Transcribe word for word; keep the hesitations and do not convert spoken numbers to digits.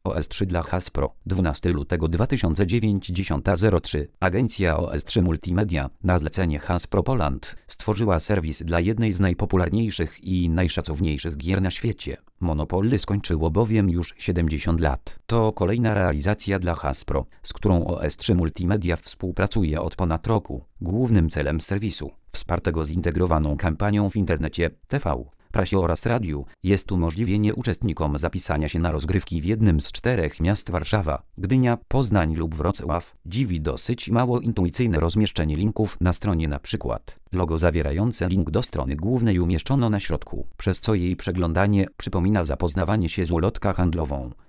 O S trzy dla Hasbro, dwunastego lutego dwa tysiące dziewiątego, dziesiąta zero trzy. Agencja O S trzy Multimedia, na zlecenie Hasbro Poland, stworzyła serwis dla jednej z najpopularniejszych i najszacowniejszych gier na świecie. Monopoly skończyło bowiem już siedemdziesiąt lat. To kolejna realizacja dla Hasbro, z którą O S trzy Multimedia współpracuje od ponad roku. Głównym celem serwisu, wspartego zintegrowaną kampanią w internecie, T V, prasie oraz radiu, jest umożliwienie uczestnikom zapisania się na rozgrywki w jednym z czterech miast: Warszawa, Gdynia, Poznań lub Wrocław. Dziwi dosyć mało intuicyjne rozmieszczenie linków na stronie, na przykład logo zawierające link do strony głównej umieszczono na środku, przez co jej przeglądanie przypomina zapoznawanie się z ulotką handlową.